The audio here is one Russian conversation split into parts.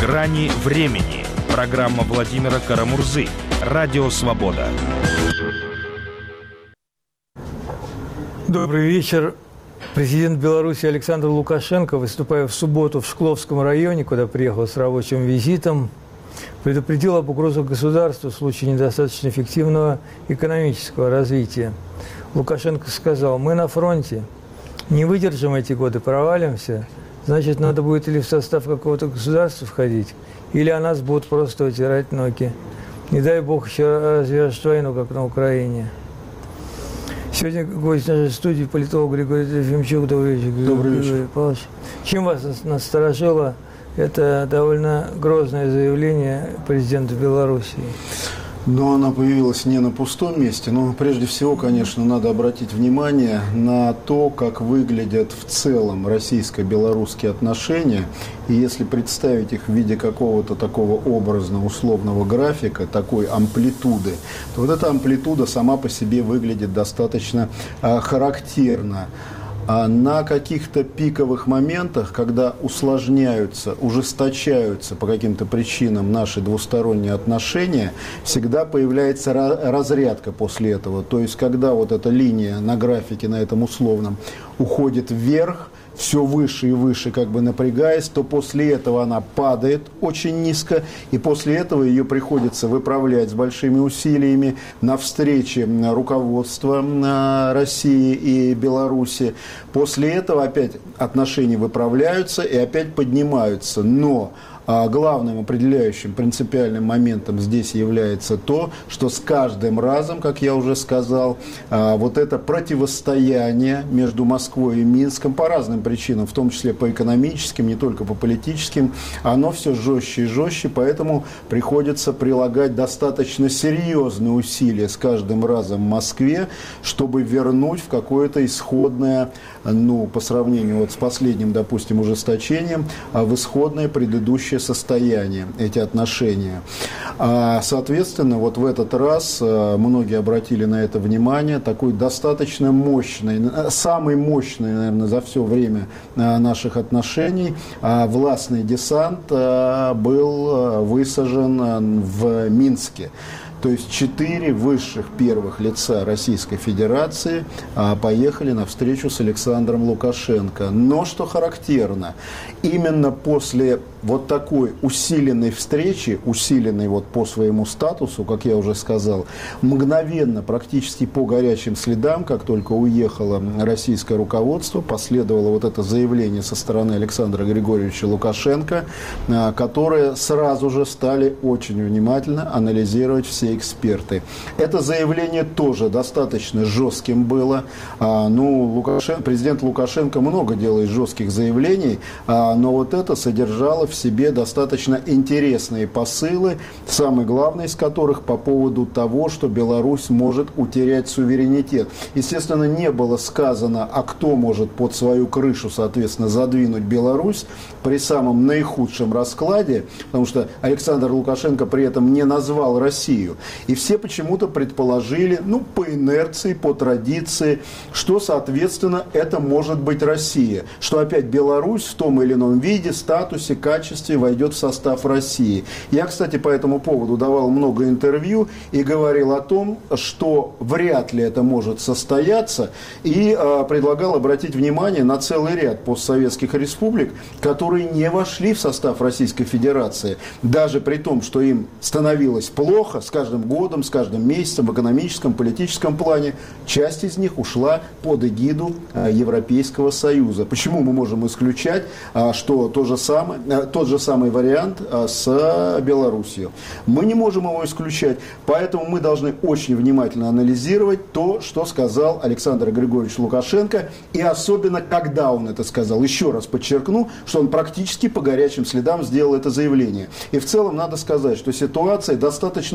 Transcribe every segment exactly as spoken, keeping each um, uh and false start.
«Грани времени». Программа Владимира Карамурзы. Радио «Свобода». Добрый вечер. Президент Беларуси Александр Лукашенко, выступая в субботу в Шкловском районе, куда приехал с рабочим визитом, предупредил об угрозах государству в случае недостаточно эффективного экономического развития. Лукашенко сказал: «Мы на фронте, не выдержим эти годы, провалимся, значит, надо будет или в состав какого-то государства входить, или о нас будут просто утирать ноги. Не дай бог еще развяжет войну, как на Украине». Сегодня гость нашей студии, политолог Григорий Трофимчук. Добрый вечер, Добрый вечер. Григорий Павлович. Чем вас насторожило это довольно грозное заявление президента Белоруссии? Но она появилась не на пустом месте, но прежде всего, конечно, надо обратить внимание на то, как выглядят в целом российско-белорусские отношения. И если представить их в виде какого-то такого образно-условного графика, такой амплитуды, то вот эта амплитуда сама по себе выглядит достаточно а, характерно. А на каких-то пиковых моментах, когда усложняются, ужесточаются по каким-то причинам наши двусторонние отношения, всегда появляется разрядка после этого. То есть, когда вот эта линия на графике, на этом условном, уходит вверх, все выше и выше, как бы напрягаясь, то после этого она падает очень низко, и после этого ее приходится выправлять с большими усилиями на встрече руководства России и Беларуси. После этого опять отношения выправляются и опять поднимаются. Но главным определяющим принципиальным моментом здесь является то, что с каждым разом, как я уже сказал, вот это противостояние между Москвой и Минском по разным причинам, в том числе по экономическим, не только по политическим, оно все жестче и жестче, поэтому приходится прилагать достаточно серьезные усилия с каждым разом в Москве, чтобы вернуть в какое-то исходное, ну, по сравнению вот с последним, допустим, ужесточением, в исходное предыдущее состояние, эти отношения. Соответственно, вот в этот раз многие обратили на это внимание, такой достаточно мощный, самый мощный, наверное, за все время наших отношений властный десант был высажен в Минске. То есть четыре высших первых лица Российской Федерации а, поехали на встречу с Александром Лукашенко. Но, что характерно, именно после вот такой усиленной встречи, усиленной вот по своему статусу, как я уже сказал, мгновенно, практически по горячим следам, как только уехало российское руководство, последовало вот это заявление со стороны Александра Григорьевича Лукашенко, а, которое сразу же стали очень внимательно анализировать все эксперты. Это заявление тоже достаточно жестким было. А, ну, Лукашен... Президент Лукашенко много делает жестких заявлений, а, но вот это содержало в себе достаточно интересные посылы, самый главный из которых по поводу того, что Беларусь может утерять суверенитет. Естественно, не было сказано, а кто может под свою крышу, соответственно, задвинуть Беларусь при самом наихудшем раскладе, потому что Александр Лукашенко при этом не назвал Россию. И все почему-то предположили, ну, по инерции, по традиции, что, соответственно, это может быть Россия. Что опять Беларусь в том или ином виде, статусе, качестве войдет в состав России. Я, кстати, по этому поводу давал много интервью и говорил о том, что вряд ли это может состояться. И э, предлагал обратить внимание на целый ряд постсоветских республик, которые не вошли в состав Российской Федерации. Даже при том, что им становилось плохо, скажем, годом, с каждым месяцем в экономическом, политическом плане, часть из них ушла под эгиду а, Европейского Союза. Почему мы можем исключать, а, что то же самое, а, тот же самый вариант а, с а, Белоруссией? Мы не можем его исключать, поэтому мы должны очень внимательно анализировать то, что сказал Александр Григорьевич Лукашенко, и особенно, когда он это сказал. Еще раз подчеркну, что он практически по горячим следам сделал это заявление. И в целом надо сказать, что ситуация достаточно сложная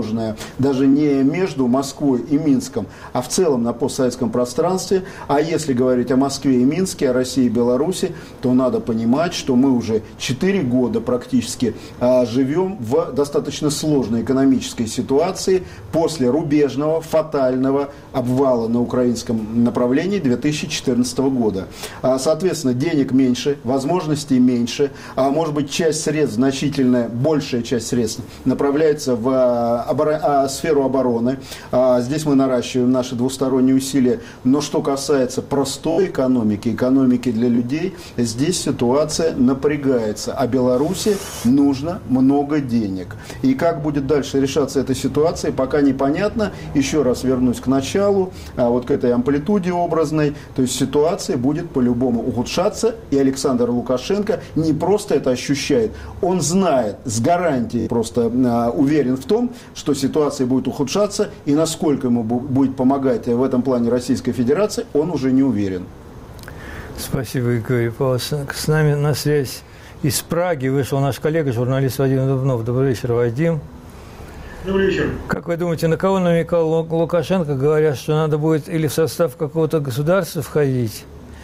сложная, даже не между Москвой и Минском, а в целом на постсоветском пространстве. А если говорить о Москве и Минске, о России и Беларуси, то надо понимать, что мы уже четыре года практически а, живем в достаточно сложной экономической ситуации после рубежного, фатального обвала на украинском направлении две тысячи четырнадцатого года. А, соответственно, денег меньше, возможностей меньше, а может быть часть средств, значительная, большая часть средств направляется в а, обор- а, сферу обороны. А, здесь мы наращиваем наши двусторонние усилия. Но что касается простой экономики, экономики для людей, здесь ситуация напрягается. А Беларуси нужно много денег. И как будет дальше решаться эта ситуация, пока непонятно. Еще раз вернусь к началу, а вот к этой амплитуде образной. То есть ситуация будет по-любому ухудшаться. И Александр Лукашенко не просто это ощущает, он знает с гарантией, просто а, уверен в том, что ситуация будет ухудшаться. И насколько ему будет помогать в этом плане Российская Федерация, он уже не уверен. Спасибо, Игорь Павлович. С нами на связь из Праги вышел наш коллега, журналист Вадим Дубнов. Добрый вечер, Вадим. Добрый вечер. Как вы думаете, на кого намекал Лукашенко, говоря, что надо будет или в состав какого-то государства входить,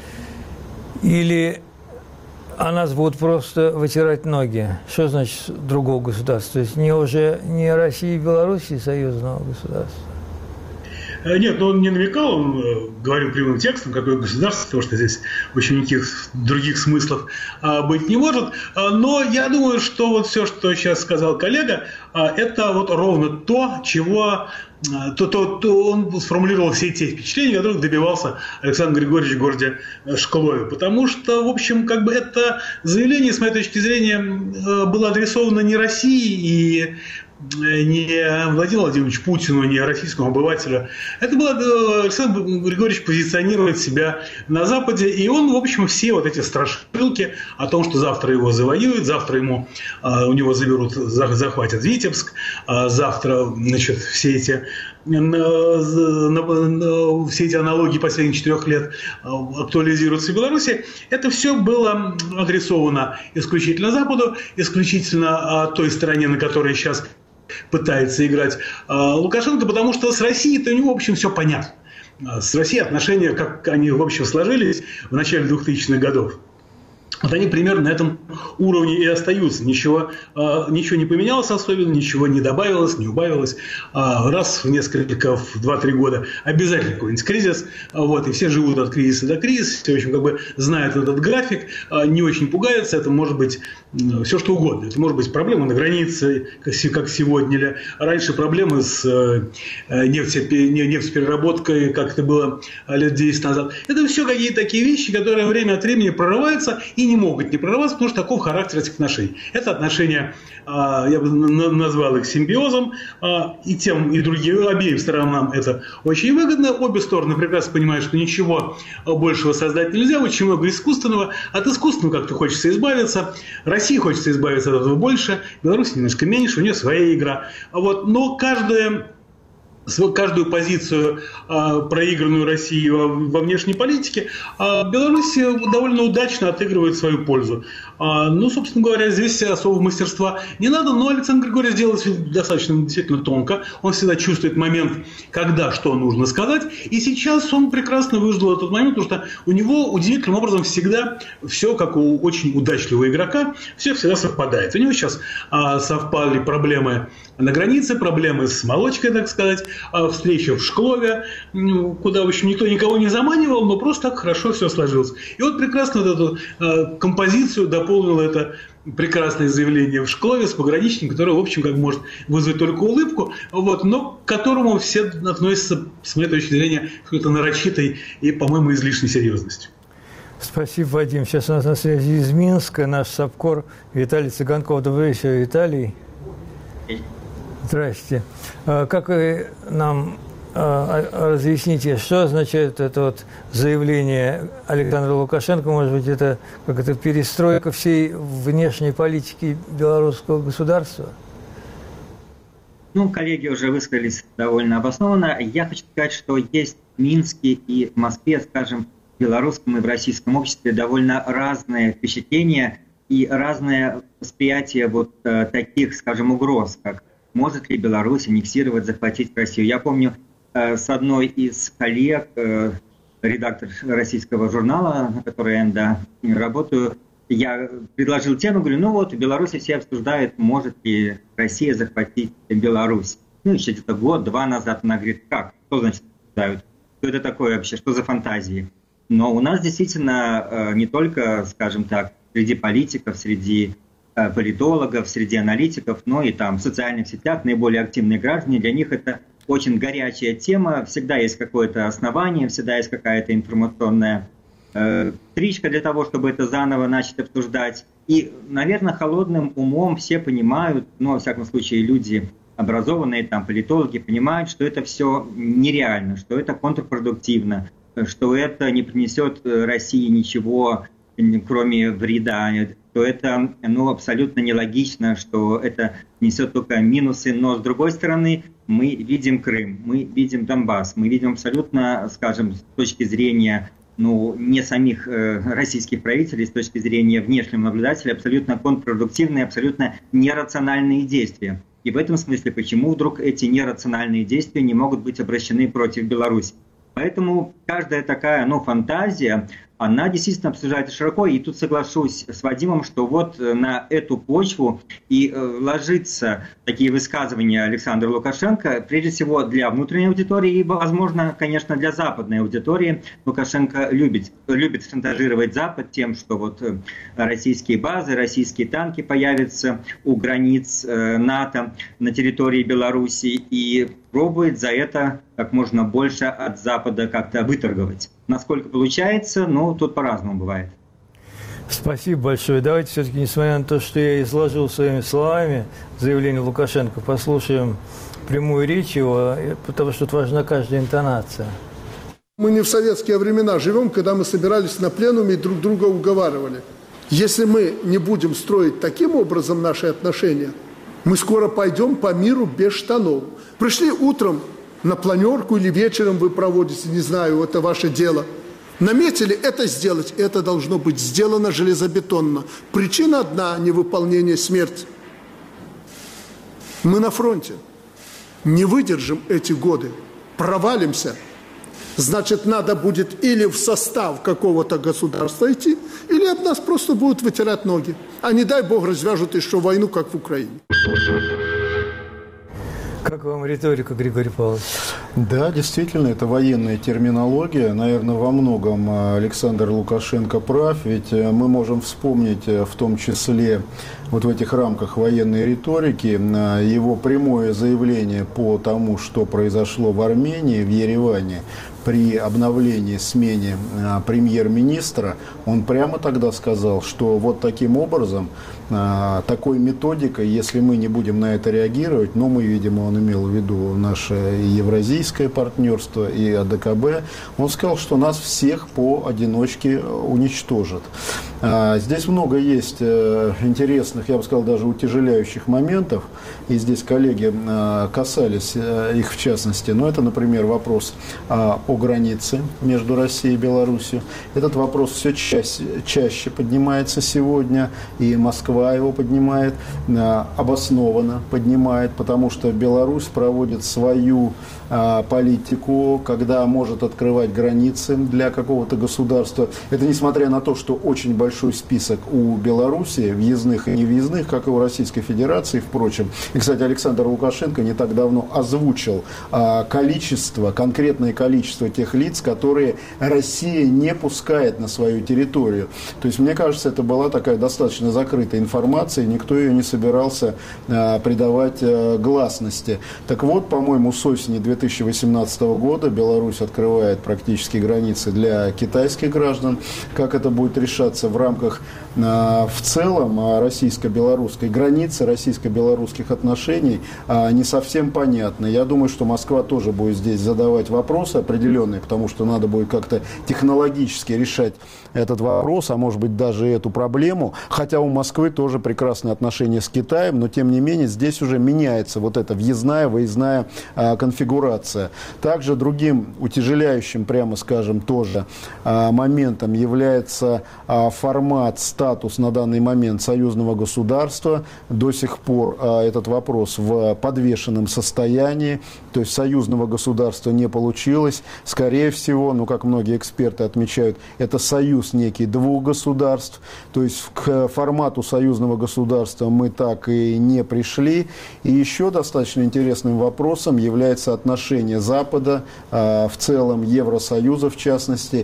или а нас будут просто вытирать ноги? Что значит другого государства? То есть не уже не России и Белоруссии союзного государства? Нет, но он не намекал, он говорил прямым текстом, какое государство, потому что здесь очень никаких других смыслов а, быть не может. А, но я думаю, что вот все, что сейчас сказал коллега, а, это вот ровно то, чего а, то, то, то он сформулировал все те впечатления, которых добивался Александр Григорьевич в городе Шклове. Потому что, в общем, как бы это заявление, с моей точки зрения, было адресовано не России и не Владимиру Владимировичу Путину, не российскому обывателю. Это было Александр Григорьевич позиционирует себя на Западе, и он, в общем, все вот эти страшилки о том, что завтра его завоюют, завтра ему у него заберут, захватят Витебск, завтра, значит, все эти все эти аналогии последних четырех лет актуализируются в Беларуси, это все было адресовано исключительно Западу, исключительно той стороне, на которой сейчас пытается играть Лукашенко, потому что с Россией-то у него, в общем, все понятно. С Россией отношения, как они, в общем, сложились в начале двухтысячных годов, вот они примерно на этом уровне и остаются. Ничего, ничего не поменялось особенно, ничего не добавилось, не убавилось. Раз в несколько, в два-три года обязательно какой-нибудь кризис. Вот, и все живут от кризиса до кризиса. Все, в общем, как бы знают этот график, не очень пугаются. Это может быть все что угодно. Это может быть проблема на границе, как сегодня. Или раньше проблемы с нефтепереработкой, как это было лет десять назад. Это все какие-то такие вещи, которые время от времени прорываются и не могут не прорываться, потому что таков характер этих отношений. Это отношения, я бы назвал их симбиозом, и тем, и другим, обеим сторонам это очень выгодно. Обе стороны прекрасно понимают, что ничего большего создать нельзя, очень много искусственного. От искусственного как-то хочется избавиться. России хочется избавиться от этого больше, Беларусь немножко меньше, у нее своя игра. Вот. Но каждая... каждую позицию, проигранную Россией во внешней политике, Беларусь довольно удачно отыгрывает свою пользу. Ну, собственно говоря, здесь особого мастерства не надо, но Александр Григорьевич делает достаточно действительно тонко. Он всегда чувствует момент, когда что нужно сказать. И сейчас он прекрасно выждал этот момент, потому что у него удивительным образом всегда все, как у очень удачливого игрока, все всегда совпадает. У него сейчас совпали проблемы на границе, проблемы с молочкой, так сказать, встреча в Шклове, куда, в общем, никто никого не заманивал, но просто так хорошо все сложилось. И вот прекрасно вот эту э, композицию дополнило это прекрасное заявление в Шклове с пограничником, которое, в общем, как может вызвать только улыбку, вот, но к которому все относятся, с моей точки зрения, с какой-то нарочитой и, по-моему, излишней серьезностью. Спасибо, Вадим. Сейчас у нас на связи из Минска наш САПКОР Виталий Цыганков. Добрый вечер, Виталий. Здрасте. Как вы нам разъясните, что означает это вот заявление Александра Лукашенко? Может быть, это как это перестройка всей внешней политики белорусского государства? Ну, коллеги уже высказались довольно обоснованно. Я хочу сказать, что есть в Минске и в Москве, скажем, в белорусском и в российском обществе довольно разные впечатления и разное восприятие вот таких, скажем, угроз, как может ли Беларусь аннексировать, захватить Россию. Я помню, с одной из коллег, редактор российского журнала, на который я да, работаю, я предложил тему, говорю, ну вот в Беларуси все обсуждают, может ли Россия захватить Беларусь. Ну, еще где-то год-два назад она говорит, как, что значит обсуждают, что это такое вообще, что за фантазии. Но у нас действительно не только, скажем так, среди политиков, среди политологов, среди аналитиков, но и там в социальных сетях наиболее активные граждане, для них это очень горячая тема, всегда есть какое-то основание, всегда есть какая-то информационная э, стричка для того, чтобы это заново начать обсуждать. И, наверное, холодным умом все понимают, ну, во всяком случае, люди образованные, там, политологи понимают, что это все нереально, что это контрпродуктивно, что это не принесет России ничего, кроме вреда, что это ну, абсолютно нелогично, что это несет только минусы. Но, с другой стороны, мы видим Крым, мы видим Донбасс, мы видим абсолютно, скажем, с точки зрения ну, не самих э, российских правителей, с точки зрения внешнего наблюдателя, абсолютно контрпродуктивные, абсолютно нерациональные действия. И в этом смысле, почему вдруг эти нерациональные действия не могут быть обращены против Беларуси? Поэтому каждая такая ну, фантазия, она действительно обсуждается широко. И тут соглашусь с Вадимом, что вот на эту почву и э, ложатся такие высказывания Александра Лукашенко, прежде всего для внутренней аудитории и, возможно, конечно, для западной аудитории. Лукашенко любит, любит шантажировать Запад тем, что вот российские базы, российские танки появятся у границ э, НАТО на территории Беларуси и пробует за это как можно больше от Запада как-то выторговать. Насколько получается, ну, тут по-разному бывает. Спасибо большое. Давайте все-таки, несмотря на то, что я изложил своими словами заявление Лукашенко, послушаем прямую речь его, потому что тут важна каждая интонация. Мы не в советские времена живем, когда мы собирались на пленуме и друг друга уговаривали. Если мы не будем строить таким образом наши отношения, мы скоро пойдем по миру без штанов. Пришли утром на планерку или вечером вы проводите, не знаю, это ваше дело. Наметили это сделать, это должно быть сделано железобетонно. Причина одна – невыполнение смерти. Мы на фронте. Не выдержим эти годы, провалимся. Значит, надо будет или в состав какого-то государства идти, или от нас просто будут вытирать ноги. А не дай бог развяжут еще войну, как в Украине. Как вам риторика, Григорий Павлович? Да, действительно, это военная терминология. Наверное, во многом Александр Лукашенко прав, ведь мы можем вспомнить в том числе вот в этих рамках военной риторики его прямое заявление по тому, что произошло в Армении, в Ереване, при обновлении, смене премьер-министра. Он прямо тогда сказал, что вот таким образом, такой методикой, если мы не будем на это реагировать, но мы, видимо, он имел в виду наше евразийское партнерство и АДКБ, он сказал, что нас всех поодиночке уничтожат. Здесь много есть интересных, я бы сказал, даже утяжеляющих моментов, и здесь коллеги касались их в частности, но это, например, вопрос о границе между Россией и Беларусью. Этот вопрос все чаще, чаще поднимается сегодня, и Москва его поднимает, обоснованно поднимает, потому что Беларусь проводит свою политику, когда может открывать границы для какого-то государства. Это несмотря на то, что очень большой список у Беларуси, въездных и невъездных, как и у Российской Федерации, впрочем. И, кстати, Александр Лукашенко не так давно озвучил количество, конкретное количество тех лиц, которые Россия не пускает на свою территорию. То есть, мне кажется, это была такая достаточно закрытая информация, и никто ее не собирался придавать гласности. Так вот, по-моему, с осени две тысячи восемнадцатого года Беларусь открывает практически границы для китайских граждан. Как это будет решаться в рамках в целом российско-белорусской границы, российско-белорусских отношений, не совсем понятно. Я думаю, что Москва тоже будет здесь задавать вопросы определенные, потому что надо будет как-то технологически решать этот вопрос, а может быть даже эту проблему. Хотя у Москвы тоже прекрасные отношения с Китаем, но тем не менее здесь уже меняется вот эта въездная, выездная конфигурация. конфигурация. Также другим утяжеляющим, прямо скажем, тоже моментом является формат, статус на данный момент союзного государства. До сих пор этот вопрос в подвешенном состоянии, то есть союзного государства не получилось. Скорее всего, ну как многие эксперты отмечают, это союз некий двух государств, то есть к формату союзного государства мы так и не пришли. И еще достаточно интересным вопросом является отношение Запада, в целом Евросоюза в частности,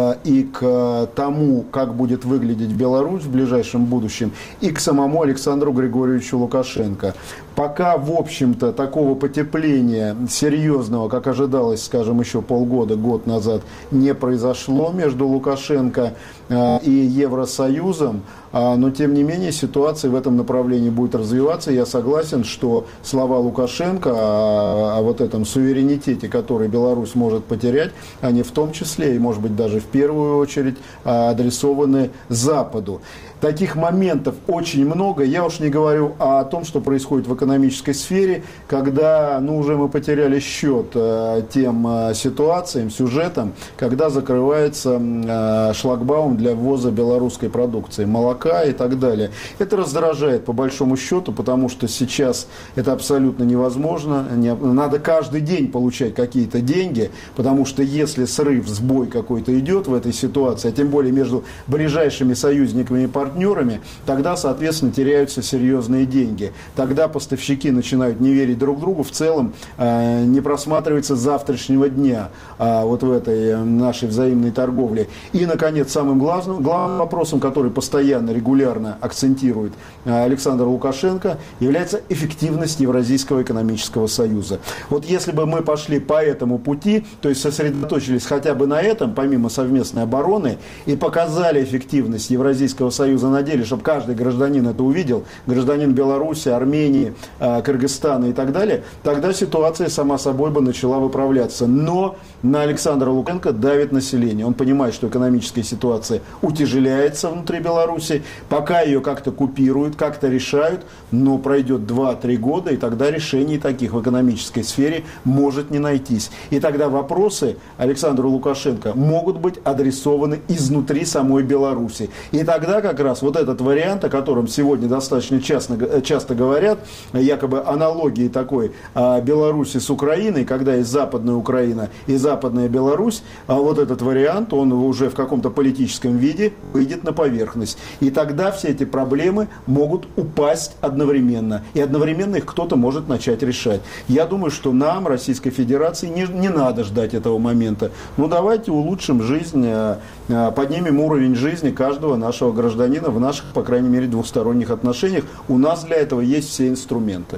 и к тому, как будет выглядеть Беларусь в ближайшем будущем, и к самому Александру Григорьевичу Лукашенко. Пока, в общем-то, такого потепления серьезного, как ожидалось, скажем, еще полгода, год назад, не произошло между Лукашенко и Евросоюзом, но, тем не менее, ситуация в этом направлении будет развиваться. Я согласен, что слова Лукашенко о, о вот этом суверенитете, который Беларусь может потерять, они в том числе, и, может быть, даже в первую очередь, адресованы Западу. Таких моментов очень много. Я уж не говорю о том, что происходит в экономической сфере, когда ну, уже мы потеряли счет э, тем э, ситуациям, сюжетам, когда закрывается э, шлагбаум для ввоза белорусской продукции, молока и так далее. Это раздражает по большому счету, потому что сейчас это абсолютно невозможно. Не, надо каждый день получать какие-то деньги, потому что если срыв, сбой какой-то идет в этой ситуации, а тем более между ближайшими союзниками и партнерами, партнерами, тогда, соответственно, теряются серьезные деньги. Тогда поставщики начинают не верить друг другу, в целом э, не просматривается завтрашнего дня э, вот в этой э, нашей взаимной торговле. И, наконец, самым главным, главным вопросом, который постоянно, регулярно акцентирует э, Александр Лукашенко, является эффективность Евразийского экономического союза. Вот если бы мы пошли по этому пути, то есть сосредоточились хотя бы на этом, помимо совместной обороны, и показали эффективность Евразийского союза на деле, чтобы каждый гражданин это увидел, гражданин Беларуси, Армении, Кыргызстана и так далее, тогда ситуация сама собой бы начала выправляться. Но на Александра Лукашенко давит население. Он понимает, что экономическая ситуация утяжеляется внутри Беларуси, пока ее как-то купируют, как-то решают, но пройдет два-три года, и тогда решений таких в экономической сфере может не найтись. И тогда вопросы Александру Лукашенко могут быть адресованы изнутри самой Беларуси. И тогда как раз вот этот вариант, о котором сегодня достаточно часто, часто говорят, якобы аналогии такой а, Беларуси с Украиной, когда есть Западная Украина и Западная Беларусь, а вот этот вариант, он уже в каком-то политическом виде выйдет на поверхность. И тогда все эти проблемы могут упасть одновременно. И одновременно их кто-то может начать решать. Я думаю, что нам, Российской Федерации, не, не надо ждать этого момента. Ну давайте улучшим жизнь, поднимем уровень жизни каждого нашего гражданина в наших, по крайней мере, двухсторонних отношениях. У нас для этого есть все инструменты.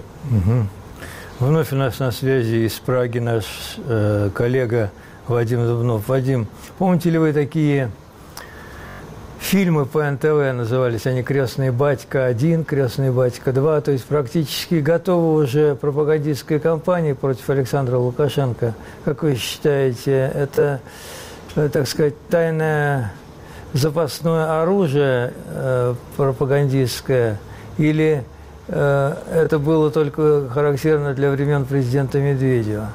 Угу. Вновь у нас на связи из Праги наш э, коллега Вадим Зубнов. Вадим, помните ли вы такие фильмы по эн тэ вэ, назывались они «Крестный батька один», «Крестный батька два», то есть практически готовы уже пропагандистская кампания против Александра Лукашенко. Как вы считаете, это, так сказать, тайное запасное оружие э, пропагандистское, или э, это было только характерно для времен президента Медведева?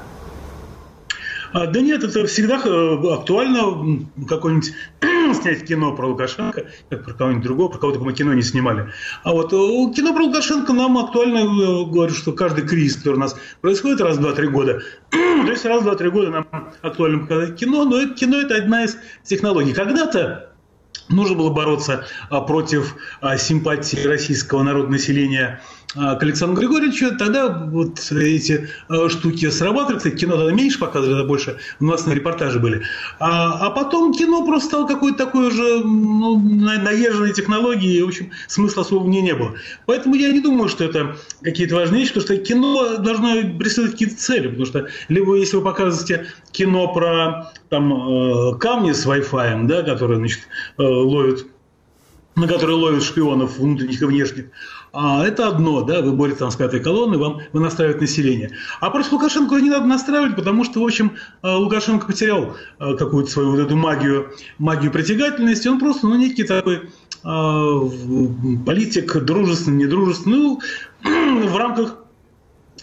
А, да нет, это всегда актуально, какое-нибудь снять кино про Лукашенко, как про кого-нибудь другого, про кого-то мы кино не снимали. А вот кино про Лукашенко нам актуально, говорю, что каждый кризис, который у нас происходит раз в два-три года, то есть раз в два-три года нам актуально показать кино, но это, кино – это одна из технологий. Когда-то нужно было бороться а, против а, симпатии российского народонаселения а, к Александру Григорьевичу. Тогда вот эти а, штуки срабатывали. Кстати, кино тогда меньше показывали, тогда больше новостные репортажи были. А, а потом кино просто стало какой-то такой уже ну, наезженной технологией. И, в общем, смысла особо в ней не было. Поэтому я не думаю, что это какие-то важные вещи, потому что кино должно преследовать какие-то цели. Потому что либо если вы показываете кино про там, э, камни с Wi-Fi, да, которые, значит, э, ловят, на которые ловят шпионов внутренних и внешних. А это одно, да, вы боретесь там с пятой колонной, вам, вы настраиваете население. А против Лукашенко не надо настраивать, потому что, в общем, Лукашенко потерял какую-то свою вот эту магию, магию притягательности. Он просто, ну, некий такой э, политик, дружественный, недружественный, ну, в рамках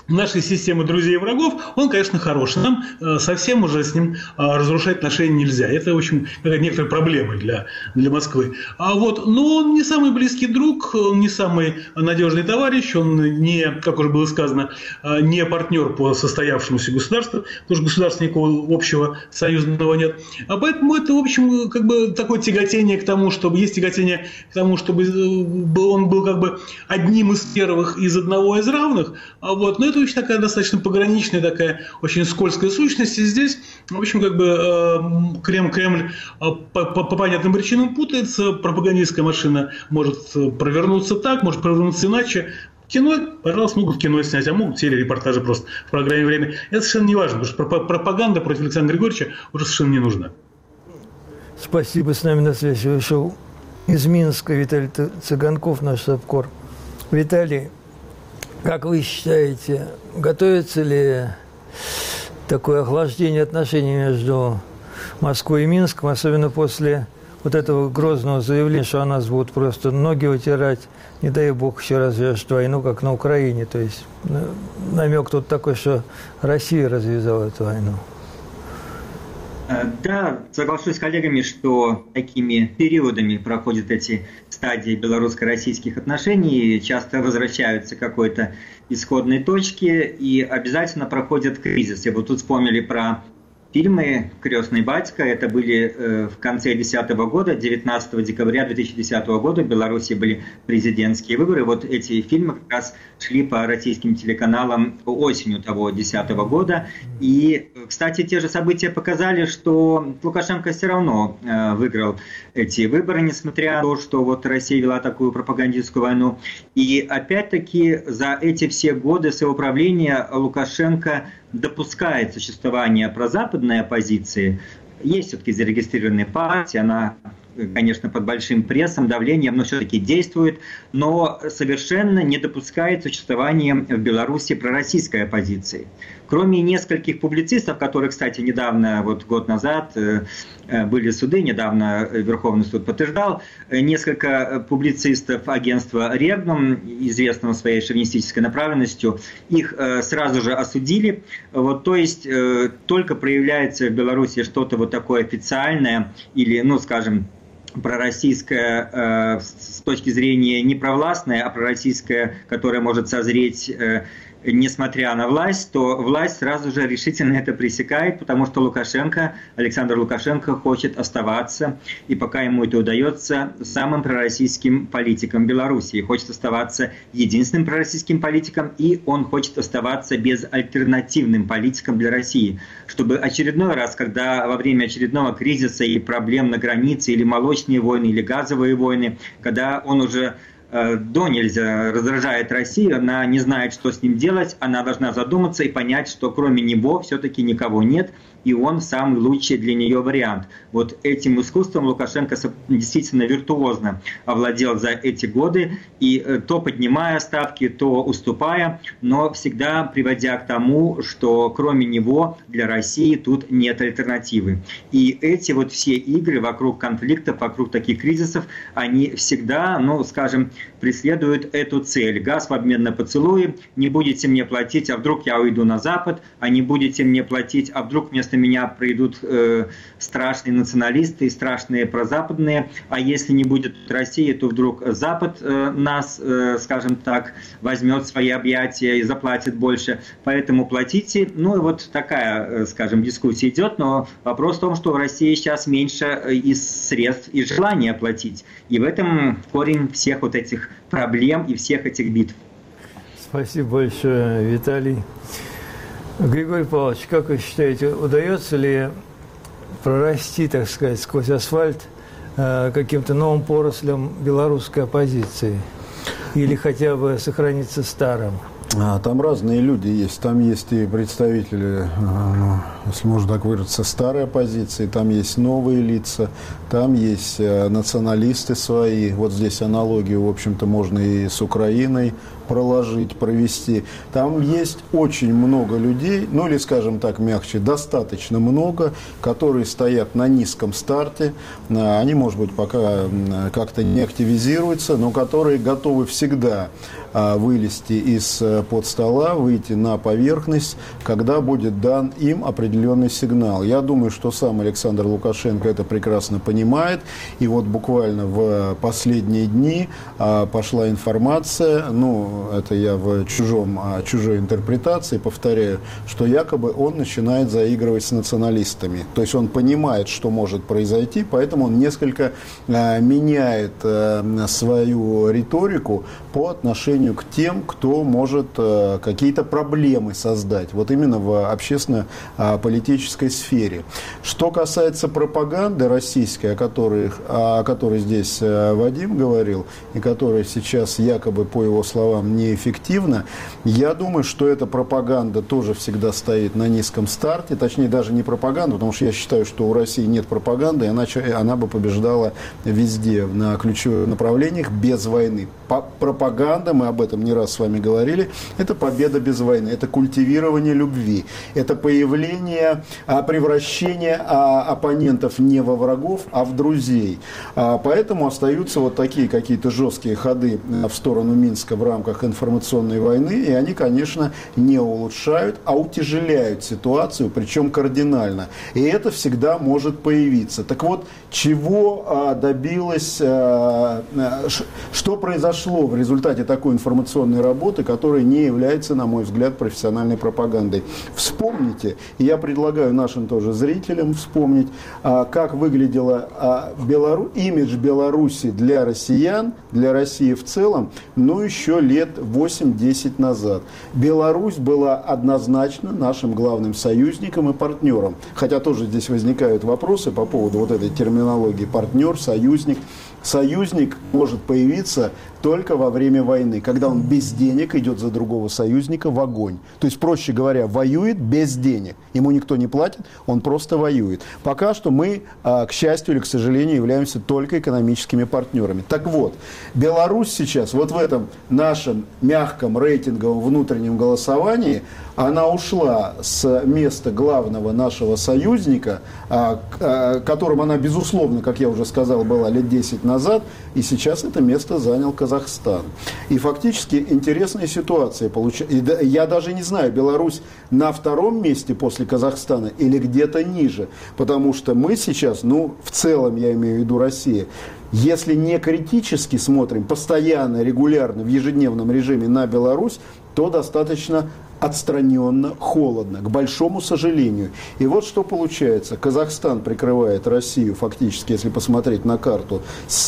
нашей системы друзей и врагов, он, конечно, хороший. Нам э, совсем уже с ним э, разрушать отношения нельзя. Это, в общем, некоторые проблемы для, для Москвы. А вот, но он не самый близкий друг, он не самый надежный товарищ, он не, как уже было сказано, э, не партнер по состоявшемуся государству, потому что государства никакого общего союзного нет. А поэтому это, в общем, как бы такое тяготение к тому, чтобы есть тяготение к тому, чтобы он был как бы одним из первых из одного из равных. А вот, но это очень такая достаточно пограничная, такая очень скользкая сущность. И здесь, в общем, как бы э, Кремль, Кремль э, по, по, по понятным причинам путается. Пропагандистская машина может провернуться так, может провернуться иначе. Кино, пожалуйста, могут кино снять, а могут телерепортажи просто в программе «Время». Это совершенно не важно, потому что пропаганда против Александра Григорьевича уже совершенно не нужна. Спасибо. С нами на связи вышел из Минска Виталий Цыганков, наш СОБКОР. Виталий, как вы считаете, готовится ли такое охлаждение отношений между Москвой и Минском, особенно после вот этого грозного заявления, что о нас будут просто ноги вытирать, не дай бог еще развяжут войну, как на Украине. То есть намек тут такой, что Россия развязала эту войну. Да, соглашусь с коллегами, что такими периодами проходят эти стадии белорусско-российских отношений, часто возвращаются к какой-то исходной точке и обязательно проходят кризисы. Вот тут вспомнили про фильмы «Крестный батька». Это были э, в конце две тысячи десятого года, девятнадцатого декабря две тысячи десятого года в Беларуси были президентские выборы. Вот эти фильмы как раз шли по российским телеканалам осенью того две тысячи десятого года. И, кстати, те же события показали, что Лукашенко все равно э, выиграл эти выборы, несмотря на то, что вот Россия вела такую пропагандистскую войну. И опять-таки за эти все годы своего правления Лукашенко допускает существование прозападной оппозиции. Есть все-таки зарегистрированная партия, она, конечно, под большим прессом, давлением, но все-таки действует, но совершенно не допускает существования в Беларуси пророссийской оппозиции. Кроме нескольких публицистов, которые, кстати, недавно, вот год назад, были суды, недавно Верховный суд подтверждал, несколько публицистов агентства «Регнум», известного своей шовинистической направленностью, их сразу же осудили. Вот, то есть только проявляется в Беларуси что-то вот такое официальное или, ну, скажем, пророссийское э, с точки зрения не провластное, а пророссийское, которое может созреть э, несмотря на власть, то власть сразу же решительно это пресекает, потому что Лукашенко, Александр Лукашенко хочет оставаться, и пока ему это удается, самым пророссийским политиком Беларуси. Хочет оставаться единственным пророссийским политиком, и он хочет оставаться безальтернативным политиком для России. Чтобы очередной раз, когда во время очередного кризиса и проблем на границе, или молочные войны, или газовые войны, когда он уже до нельзя раздражает Россию, она не знает, что с ним делать, она должна задуматься и понять, что кроме него все-таки никого нет, и он самый лучший для нее вариант. Вот этим искусством Лукашенко действительно виртуозно овладел за эти годы, и то поднимая ставки, то уступая, но всегда приводя к тому, что кроме него для России тут нет альтернативы. И эти вот все игры вокруг конфликтов, вокруг таких кризисов, они всегда, ну, скажем, преследуют эту цель. Газ в обмен на поцелуи, не будете мне платить, а вдруг я уйду на Запад, а не будете мне платить, а вдруг вместо меня придут э, страшные националисты и страшные прозападные, а если не будет России, то вдруг Запад э, нас, э, скажем так, возьмет в свои объятия и заплатит больше, поэтому платите. Ну и вот такая, э, скажем, дискуссия идет, но вопрос в том, что в России сейчас меньше и средств, и желания платить, и в этом корень всех вот этих проблем и всех этих битв. Спасибо большое, Виталий. Григорий Павлович, как вы считаете, удается ли прорасти, так сказать, сквозь асфальт э, каким-то новым порослям белорусской оппозиции? Или хотя бы сохраниться старым? А, там разные люди есть. Там есть и представители, если можно так выразиться, старой оппозиции, там есть новые лица, там есть националисты свои. Вот здесь аналогию, в общем-то, можно и с Украиной проложить, провести. Там есть очень много людей, ну или, скажем так, мягче, достаточно много, которые стоят на низком старте. Они, может быть, пока как-то не активизируются, но которые готовы всегда вылезти из-под стола, выйти на поверхность, когда будет дан им определенный сигнал. Я думаю, что сам Александр Лукашенко это прекрасно понимает. И вот буквально в последние дни пошла информация, ну, это я в чужом, чужой интерпретации повторяю, что якобы он начинает заигрывать с националистами. То есть он понимает, что может произойти, поэтому он несколько меняет свою риторику по отношению к тем, кто может э, какие-то проблемы создать, вот именно в общественно-политической сфере. Что касается пропаганды российской, о которой, о которой здесь э, Вадим говорил, и которая сейчас якобы, по его словам, неэффективна, я думаю, что эта пропаганда тоже всегда стоит на низком старте, точнее даже не пропаганда, потому что я считаю, что у России нет пропаганды, иначе она бы побеждала везде, на ключевых направлениях, без войны. По пропаганда, мы об этом не раз с вами говорили, это победа без войны, это культивирование любви, это появление, превращение оппонентов не во врагов, а в друзей. Поэтому остаются вот такие какие-то жесткие ходы в сторону Минска в рамках информационной войны, и они, конечно, не улучшают, а утяжеляют ситуацию, причем кардинально. И это всегда может появиться. Так вот, чего добилось, что произошло в результате такой информационной работы, которая не является, на мой взгляд, профессиональной пропагандой. Вспомните, и я предлагаю нашим тоже зрителям вспомнить, как выглядела Белору... имидж Беларуси для россиян, для России в целом, ну, еще лет восемь-десять назад. Беларусь была однозначно нашим главным союзником и партнером. Хотя тоже здесь возникают вопросы по поводу вот этой терминологии партнер, союзник. Союзник может появиться только во время войны, когда он без денег идет за другого союзника в огонь. То есть, проще говоря, воюет без денег. Ему никто не платит, он просто воюет. Пока что мы, к счастью или к сожалению, являемся только экономическими партнерами. Так вот, Беларусь сейчас вот в этом нашем мягком рейтинговом внутреннем голосовании, она ушла с места главного нашего союзника, которым она, безусловно, как я уже сказал, была лет десять назад, и сейчас это место занял Казахстан. И фактически интересная ситуация получается. Я даже не знаю, Беларусь на втором месте после Казахстана или где-то ниже, потому что мы сейчас, ну, в целом, я имею в виду Россия, если не критически смотрим, постоянно, регулярно, в ежедневном режиме на Беларусь, то достаточно отстраненно, холодно, к большому сожалению. И вот что получается. Казахстан прикрывает Россию фактически, если посмотреть на карту,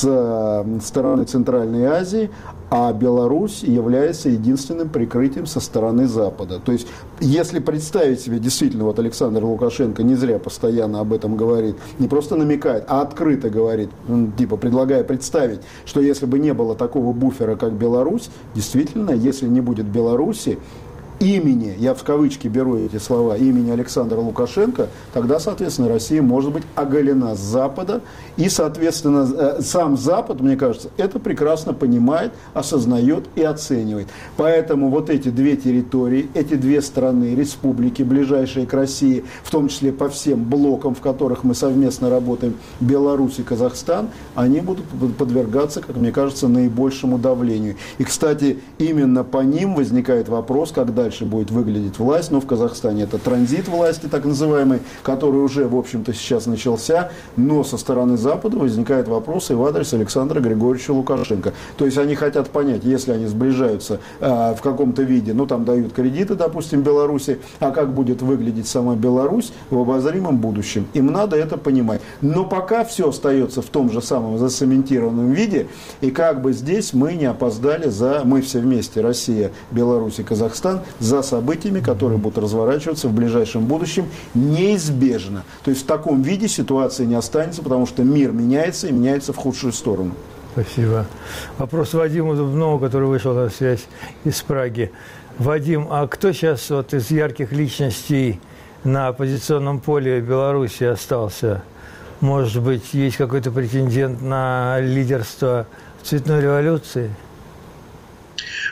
с стороны Центральной Азии, а Беларусь является единственным прикрытием со стороны Запада. То есть, если представить себе, действительно, вот Александр Лукашенко не зря постоянно об этом говорит, не просто намекает, а открыто говорит, типа предлагая представить, что если бы не было такого буфера, как Беларусь, действительно, если не будет Беларуси, имени, я в кавычки беру эти слова, имени Александра Лукашенко, тогда, соответственно, Россия может быть оголена с Запада. И, соответственно, сам Запад, мне кажется, это прекрасно понимает, осознает и оценивает. Поэтому вот эти две территории, эти две страны, республики, ближайшие к России, в том числе по всем блокам, в которых мы совместно работаем, Беларусь и Казахстан, они будут подвергаться, как мне кажется, наибольшему давлению. И, кстати, именно по ним возникает вопрос, когда дальше будет выглядеть власть, но в Казахстане это транзит власти, так называемый, который уже, в общем-то, сейчас начался, но со стороны Запада возникают вопросы в адрес Александра Григорьевича Лукашенко. То есть они хотят понять, если они сближаются э, в каком-то виде, ну там дают кредиты, допустим, Беларуси, а как будет выглядеть сама Беларусь в обозримом будущем. Им надо это понимать. Но пока все остается в том же самом засементированном виде, и как бы здесь мы не опоздали за, мы все вместе, Россия, Беларусь и Казахстан, за событиями, которые будут разворачиваться в ближайшем будущем, неизбежно. То есть в таком виде ситуация не останется, потому что мир меняется и меняется в худшую сторону. Спасибо. Вопрос Вадиму Дубнову, который вышел на связь из Праги. Вадим, а кто сейчас вот из ярких личностей на оппозиционном поле Беларуси остался? Может быть, есть какой-то претендент на лидерство в цветной революции?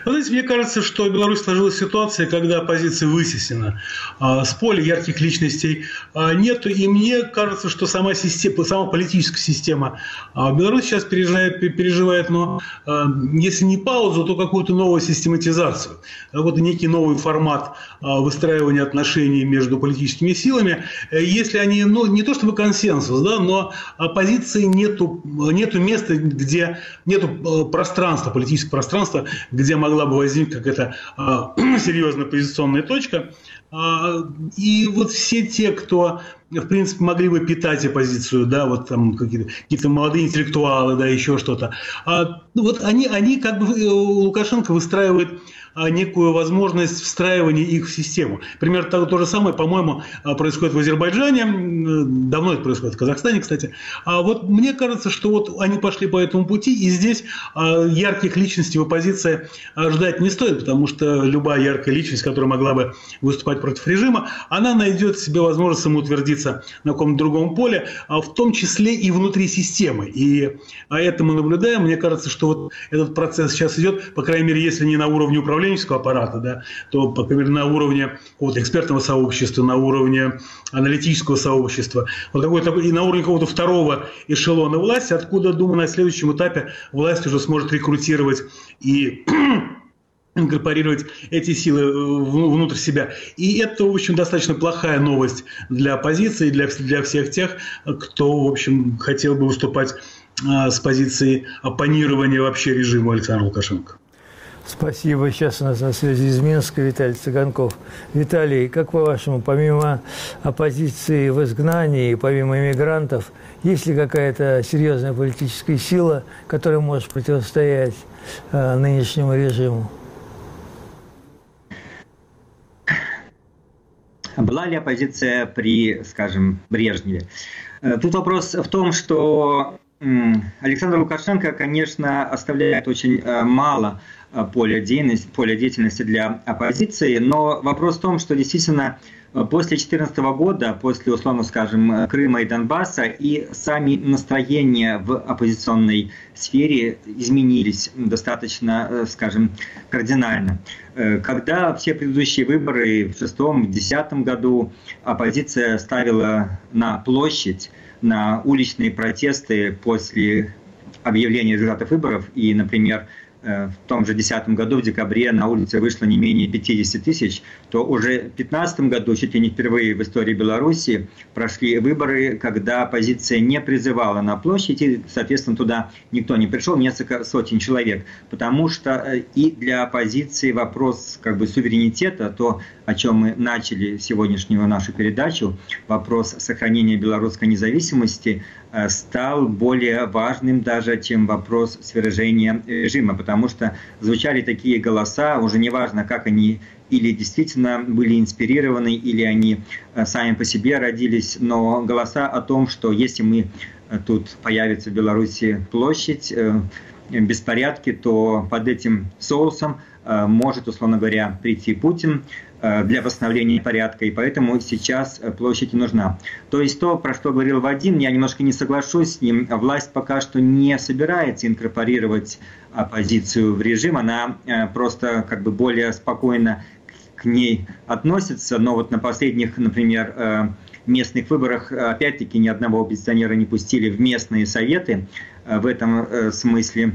Вы знаете, мне кажется, что в Беларуси сложилась ситуация, когда оппозиция вытеснена а, с поля, ярких личностей а, нету. И мне кажется, что сама, система, сама политическая система а, в Беларуси сейчас переживает, переживает но а, если не паузу, то какую-то новую систематизацию. Вот некий новый формат а, выстраивания отношений между политическими силами. Если они, ну, не то чтобы консенсус, да, но оппозиции нету, нету места, где нету пространства, политического пространства, где могла бы возникнуть какая-то а, серьезная позиционная точка. А, и вот все те, кто, в принципе, могли бы питать оппозицию, да, вот там какие-то, какие-то молодые интеллектуалы, да, еще что-то, а, вот они, они как бы, Лукашенко выстраивает некую возможность встраивания их в систему. Примерно то, то же самое, по-моему, происходит в Азербайджане, давно это происходит в Казахстане, кстати. А вот мне кажется, что вот они пошли по этому пути, и здесь ярких личностей в оппозиции ждать не стоит, потому что любая яркая личность, которая могла бы выступать против режима, она найдет в себе возможность самоутвердиться на каком-то другом поле, в том числе и внутри системы. И это мы наблюдаем. Мне кажется, что вот этот процесс сейчас идет, по крайней мере, если не на уровне управления аппарата, да, то, по крайней мере, на уровне вот, экспертного сообщества, на уровне аналитического сообщества, вот какой-то, и на уровне какого-то второго эшелона власти, откуда, думаю, на следующем этапе власть уже сможет рекрутировать и инкорпорировать эти силы внутрь себя. И это, в общем, достаточно плохая новость для оппозиции, для, для всех тех, кто, в общем, хотел бы выступать а, с позиции оппонирования вообще режиму Александра Лукашенко. Спасибо. Сейчас у нас на связи из Минска Виталий Цыганков. Виталий, как по-вашему, помимо оппозиции в изгнании, помимо иммигрантов, есть ли какая-то серьезная политическая сила, которая может противостоять э, нынешнему режиму? Была ли оппозиция при, скажем, Брежневе? Тут вопрос в том, что Александр Лукашенко, конечно, оставляет очень мало поля деятельности, поля деятельности для оппозиции, но вопрос в том, что действительно после две тысячи четырнадцатого года, после, условно скажем, Крыма и Донбасса, и сами настроения в оппозиционной сфере изменились достаточно, скажем, кардинально. Когда все предыдущие выборы в шестом, в десятом году оппозиция ставила на площадь, на уличные протесты после объявления результатов выборов, и, например, в том же две тысячи десятом году, в декабре, на улице вышло не менее пятьдесят тысяч, то уже в две тысячи пятнадцатом году, чуть ли не впервые в истории Беларуси, прошли выборы, когда оппозиция не призывала на площадь, и, соответственно, туда никто не пришел, несколько сотен человек. Потому что и для оппозиции вопрос как бы суверенитета, то, о чем мы начали сегодняшнюю нашу передачу, вопрос сохранения белорусской независимости, стал более важным даже, чем вопрос свержения режима, потому что звучали такие голоса, уже неважно, как они или действительно были инспирированы, или они сами по себе родились, но голоса о том, что если мы тут появится в Беларуси площадь, беспорядки, то под этим соусом может, условно говоря, прийти Путин для восстановления порядка, и поэтому сейчас площадь нужна. То есть то, про что говорил Вадим, я немножко не соглашусь с ним, власть пока что не собирается инкорпорировать оппозицию в режим, она просто как бы более спокойно к ней относится, но вот на последних, например, местных выборах, опять-таки, ни одного оппозиционера не пустили в местные советы, в этом смысле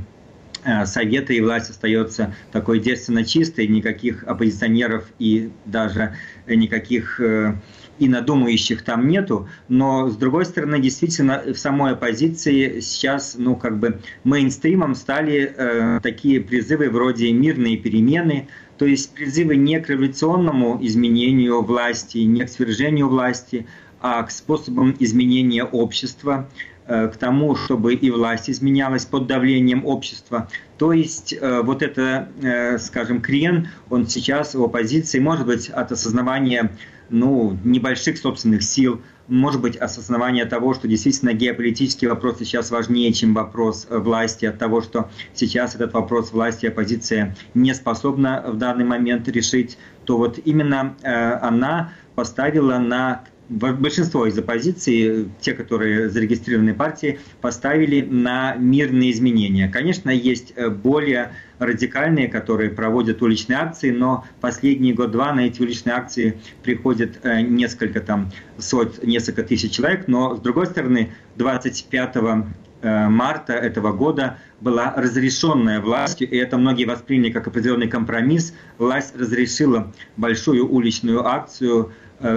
Советы и власть остается такой девственно чистой, никаких оппозиционеров и даже никаких инодумающих там нету. Но, с другой стороны, действительно, в самой оппозиции сейчас, ну, как бы мейнстримом стали э, такие призывы вроде «мирные перемены», то есть призывы не к революционному изменению власти, не к свержению власти, а к способам изменения общества, к тому, чтобы и власть изменялась под давлением общества. То есть вот это, скажем, крен, он сейчас в оппозиции, может быть, от осознавания ну, небольших собственных сил, может быть, осознавание того, что действительно геополитический вопрос сейчас важнее, чем вопрос власти, от того, что сейчас этот вопрос власти оппозиция не способна в данный момент решить, то вот именно она поставила на большинство из оппозиции, те, которые зарегистрированы партии, поставили на мирные изменения. Конечно, есть более радикальные, которые проводят уличные акции, но последние год-два на эти уличные акции приходят несколько там сот, несколько тысяч человек, но с другой стороны, двадцать пятого марта этого года была разрешенная властью, и это многие восприняли как определенный компромисс. Власть разрешила большую уличную акцию,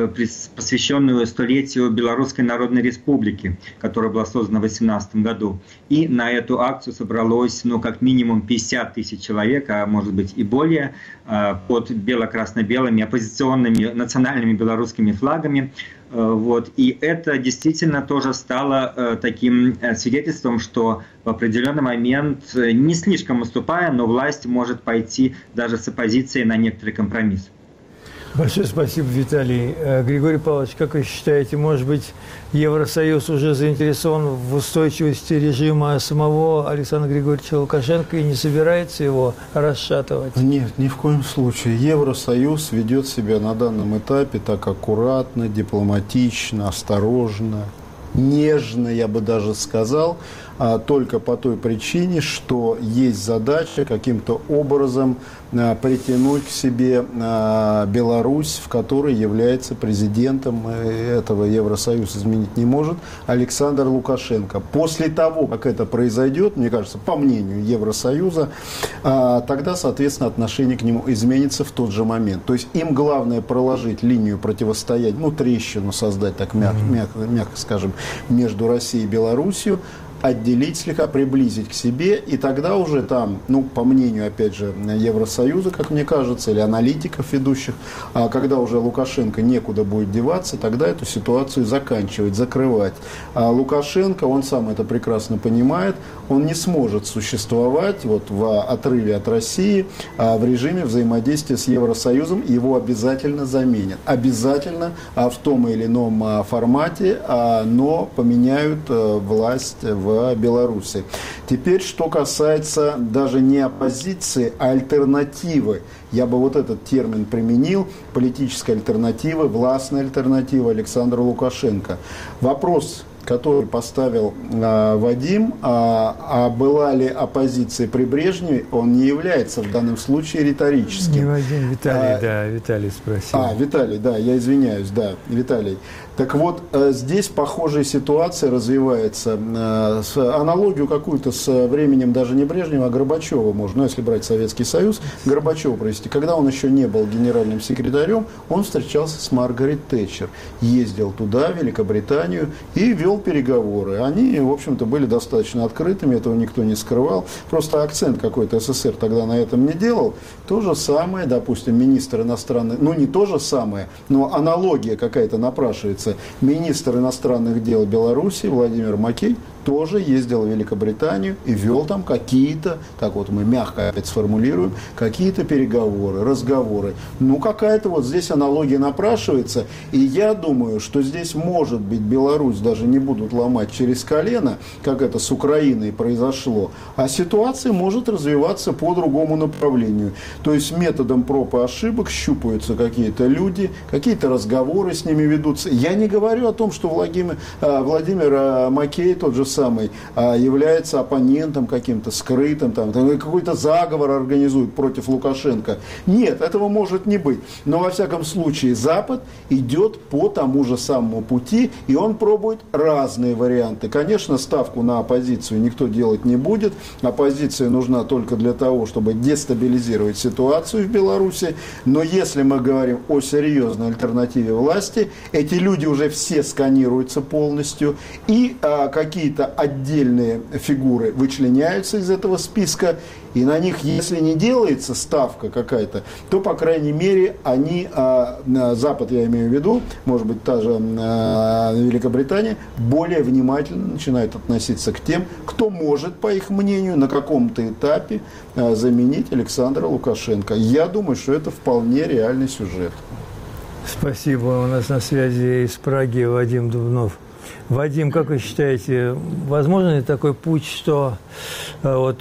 посвященную столетию Белорусской Народной Республики, которая была создана в две тысячи восемнадцатом году. И на эту акцию собралось, ну, как минимум пятьдесят тысяч человек, а может быть и более, под бело-красно-белыми оппозиционными национальными белорусскими флагами. Вот. И это действительно тоже стало таким свидетельством, что в определенный момент, не слишком уступая, но власть может пойти даже с оппозицией на некоторый компромисс. Большое спасибо, Виталий. Григорий Павлович, как вы считаете, может быть, Евросоюз уже заинтересован в устойчивости режима самого Александра Григорьевича Лукашенко и не собирается его расшатывать? Нет, ни в коем случае. Евросоюз ведет себя на данном этапе так аккуратно, дипломатично, осторожно, нежно, я бы даже сказал, только по той причине, что есть задача каким-то образом притянуть к себе Беларусь, в которой является президентом, этого Евросоюз изменить не может, Александр Лукашенко. После того, как это произойдет, мне кажется, по мнению Евросоюза, тогда, соответственно, отношение к нему изменится в тот же момент. То есть им главное проложить линию противостояния, ну, трещину создать, так мягко, мягко, мягко скажем, между Россией и Белоруссией, отделить слегка, приблизить к себе, и тогда уже там, ну, по мнению, опять же, Евросоюза, как мне кажется, или аналитиков ведущих, а когда уже Лукашенко некуда будет деваться, тогда эту ситуацию заканчивать, закрывать. А Лукашенко, он сам это прекрасно понимает, он не сможет существовать вот в отрыве от России, а в режиме взаимодействия с Евросоюзом, его обязательно заменят. Обязательно а в том или ином формате, а, но поменяют а, власть в в Беларуси. Теперь, что касается даже не оппозиции, а альтернативы. Я бы вот этот термин применил. Политическая альтернатива, властная альтернатива Александра Лукашенко. Вопрос, который поставил а, Вадим, а, а была ли оппозиция при Брежневе, он не является в данном случае риторическим. Не Вадим, Виталий, а, да, Виталий спросил. А, Виталий, да, я извиняюсь, да, Виталий. Так вот, здесь похожая ситуация развивается. С аналогию какую-то с временем даже не Брежнева, а Горбачева можно, ну, если брать Советский Союз, Горбачева провести. Когда он еще не был генеральным секретарем, он встречался с Маргарет Тэтчер, ездил туда, в Великобританию, и вел переговоры. Они, в общем-то, были достаточно открытыми, этого никто не скрывал. Просто акцент какой-то СССР тогда на этом не делал. То же самое, допустим, министр иностранных, ну не то же самое, но аналогия какая-то напрашивается. Министр иностранных дел Беларуси Владимир Макей тоже ездил в Великобританию и вел там какие-то, так вот мы мягко опять сформулируем, какие-то переговоры, разговоры. Ну, какая-то вот здесь аналогия напрашивается. И я думаю, что здесь, может быть, Беларусь даже не будут ломать через колено, как это с Украиной произошло, а ситуация может развиваться по другому направлению. То есть методом проб и ошибок щупаются какие-то люди, какие-то разговоры с ними ведутся. Я не говорю о том, что Владимир, Владимир Макей, тот же самый, является оппонентом каким-то скрытым, там, какой-то заговор организует против Лукашенко. Нет, этого может не быть. Но во всяком случае Запад идет по тому же самому пути, и он пробует разные варианты. Конечно, ставку на оппозицию никто делать не будет. Оппозиция нужна только для того, чтобы дестабилизировать ситуацию в Беларуси. Но если мы говорим о серьезной альтернативе власти, эти люди уже все сканируются полностью, и а, какие-то отдельные фигуры вычленяются из этого списка, и на них, если не делается ставка какая-то, то, по крайней мере, они, а, Запад я имею в виду, может быть, та же а, Великобритания, более внимательно начинают относиться к тем, кто может, по их мнению, на каком-то этапе а, заменить Александра Лукашенко. Я думаю, что это вполне реальный сюжет. Спасибо. У нас на связи из Праги Вадим Дубнов. Вадим, как вы считаете, возможно ли такой путь, что вот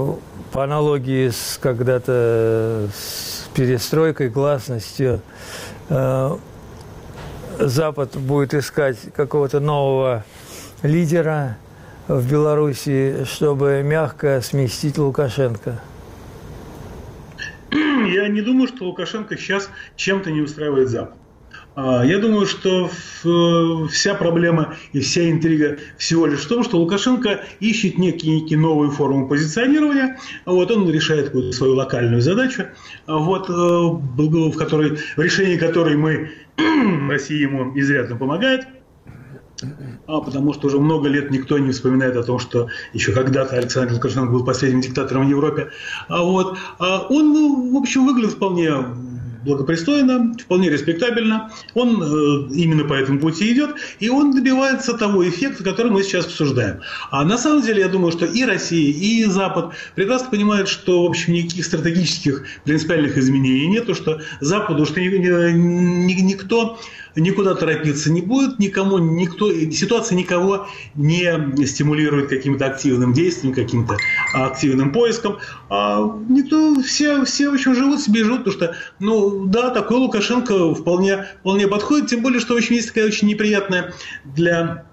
по аналогии с когда-то с перестройкой, гласностью, Запад будет искать какого-то нового лидера в Беларуси, чтобы мягко сместить Лукашенко? Я не думаю, что Лукашенко сейчас чем-то не устраивает Запад. Я думаю, что вся проблема и вся интрига всего лишь в том, что Лукашенко ищет некие, некие новые формы позиционирования. Вот, он решает какую-то свою локальную задачу, вот, в, которой, в решении которой мы, Россия ему изрядно помогает. А, потому что уже много лет никто не вспоминает о том, что еще когда-то Александр Лукашенко был последним диктатором в Европе. А вот, а он, ну, в общем, выглядит вполне благопристойно, вполне респектабельно. Он э, именно по этому пути идет, и он добивается того эффекта, который мы сейчас обсуждаем. А на самом деле, я думаю, что и Россия, и Запад прекрасно понимают, что, в общем, никаких стратегических принципиальных изменений нету, что Западу, что ни, ни, никто никуда торопиться не будет, никому, никто, ситуация никого не стимулирует каким-то активным действием, каким-то активным поиском. А никто, все, все в общем, живут себе и живут, потому что, ну, да, такой Лукашенко вполне, вполне подходит, тем более, что, в общем, есть такая очень неприятная для...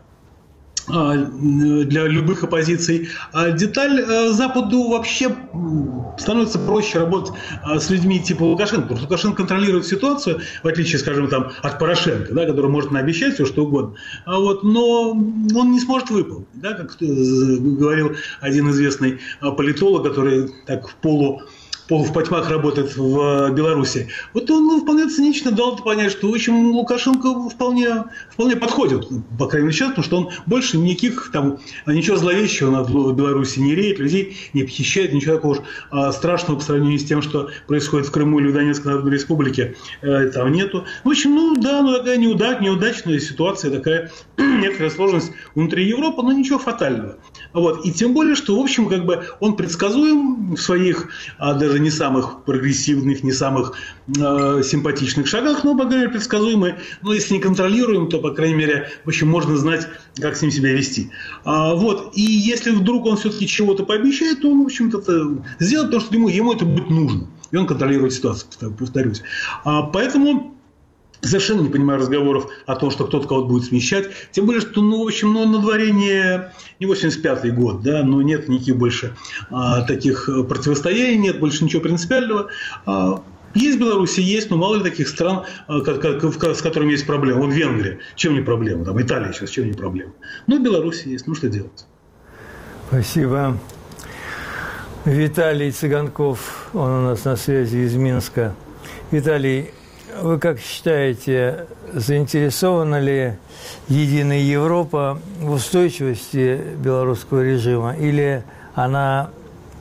для любых оппозиций деталь. Западу вообще становится проще работать с людьми типа Лукашенко, потому что Лукашенко контролирует ситуацию, в отличие, скажем, там, от Порошенко, да, который может наобещать все, что угодно, а вот, но он не сможет выполнить, да, как говорил один известный политолог, который так в полу в потьмах работает в Беларуси. Вот он, ну, вполне цинично дал понять, что, в общем, Лукашенко вполне, вполне подходит, по крайней мере, сейчас, потому что он больше никаких там, ничего зловещего над Беларуси не реет, людей не похищает, ничего такого а, страшного по сравнению с тем, что происходит в Крыму или в Донецкой Народной Республике, э, там нету. В общем, ну да, ну такая неудач, неудачная ситуация, такая некоторая сложность внутри Европы, но ничего фатального. Вот. И тем более, что, в общем, как бы он предсказуем в своих, а, даже не самых прогрессивных, не самых э, симпатичных шагах, но, по крайней мере, предсказуемый. Но если не контролируем, то, по крайней мере, в общем, можно знать, как с ним себя вести. А, вот. И если вдруг он все-таки чего-то пообещает, то он, в общем-то, это сделает, потому что ему, ему это будет нужно. И он контролирует ситуацию, повторюсь. А, поэтому... Совершенно не понимаю разговоров о том, что кто-то кого-то будет смещать. Тем более, что, ну, в общем, ну, на дворе не, не восемьдесят пятый год, да, но нет никаких больше а, таких противостояний, нет больше ничего принципиального. А, есть в Беларуси, есть, но мало ли таких стран, а, как, как, с которыми есть проблемы. Вот Венгрия, чем не проблема, там Италия сейчас, чем не проблема. Но в Беларуси есть, ну что делать? Спасибо. Виталий Цыганков, он у нас на связи из Минска. Виталий, вы как считаете, заинтересована ли Единая Европа в устойчивости белорусского режима, или она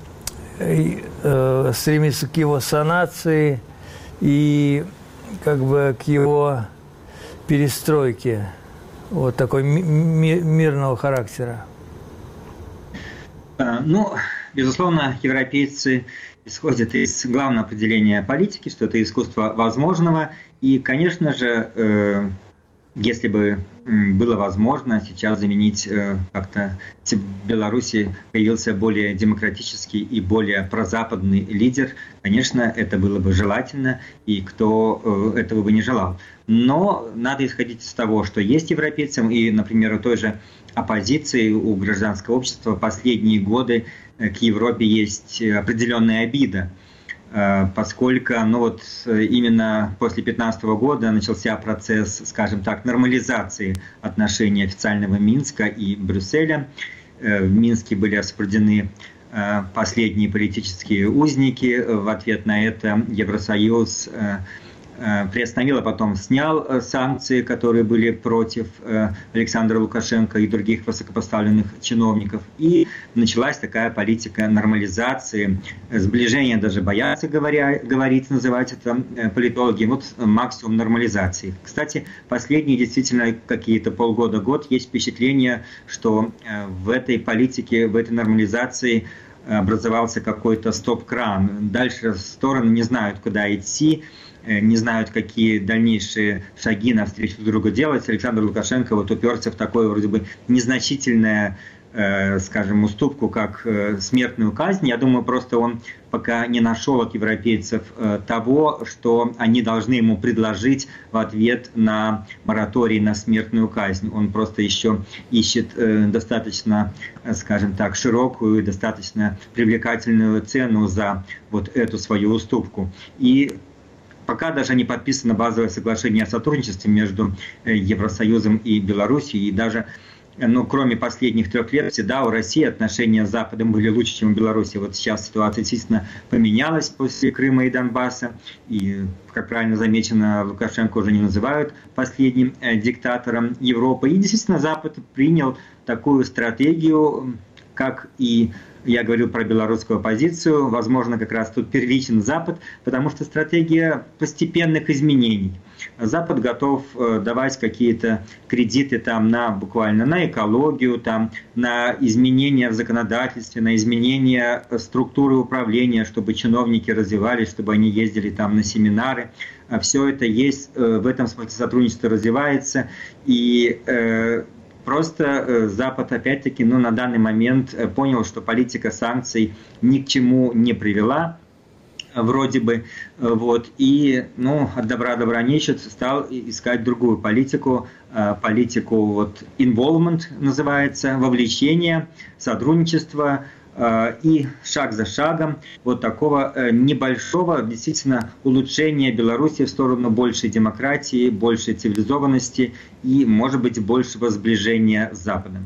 э, стремится к его санации и как бы к его перестройке, вот такой ми- мирного характера? Ну, безусловно, европейцы исходит из главного определения политики, что это искусство возможного. И, конечно же, э, если бы было возможно сейчас заменить э, как-то в Беларуси появился более демократический и более прозападный лидер, конечно, это было бы желательно, и кто э, этого бы не желал. Но надо исходить из того, что есть европейцам, и, например, у той же оппозиции, у гражданского общества последние годы к Европе есть определенная обида, поскольку ну вот, именно после две тысячи пятнадцатого года начался процесс, скажем так, нормализации отношений официального Минска и Брюсселя. В Минске были освобождены последние политические узники. В ответ на это Евросоюз приостановил, а потом снял санкции, которые были против Александра Лукашенко и других высокопоставленных чиновников. И началась такая политика нормализации, сближения, даже боятся говоря, говорить, называть это политологи, вот максимум нормализации. Кстати, последние действительно какие-то полгода-год есть впечатление, что в этой политике, в этой нормализации образовался какой-то стоп-кран. Дальше стороны не знают, куда идти, не знают, какие дальнейшие шаги навстречу друг другу делать. Александр Лукашенко вот уперся в такое вроде бы незначительное скажем, уступку как смертную казнь. Я думаю, просто он пока не нашел от европейцев того, что они должны ему предложить в ответ на мораторий на смертную казнь. Он просто еще ищет достаточно, скажем так, широкую и достаточно привлекательную цену за вот эту свою уступку. И пока даже не подписано базовое соглашение о сотрудничестве между Евросоюзом и Белоруссией, и даже ну, кроме последних трех лет, всегда у России отношения с Западом были лучше, чем у Беларуси. Вот сейчас ситуация действительно поменялась после Крыма и Донбасса. И, как правильно замечено, Лукашенко уже не называют последним э, диктатором Европы. И действительно Запад принял такую стратегию, как и я говорил про белорусскую оппозицию. Возможно, как раз тут первичен Запад, потому что стратегия постепенных изменений. Запад готов давать какие-то кредиты там на буквально на экологию, там, на изменения в законодательстве, на изменения структуры управления, чтобы чиновники развивались, чтобы они ездили там на семинары. Все это есть, в этом смысле сотрудничество развивается. И э, просто Запад опять-таки ну, на данный момент понял, что политика санкций ни к чему не привела. Вроде бы, вот, и, ну, от добра добра не ищет, стал искать другую политику, политику, вот, involvement называется, вовлечение, сотрудничество, и шаг за шагом вот такого небольшого, действительно, улучшения Беларуси в сторону большей демократии, большей цивилизованности и, может быть, большего сближения с Западом.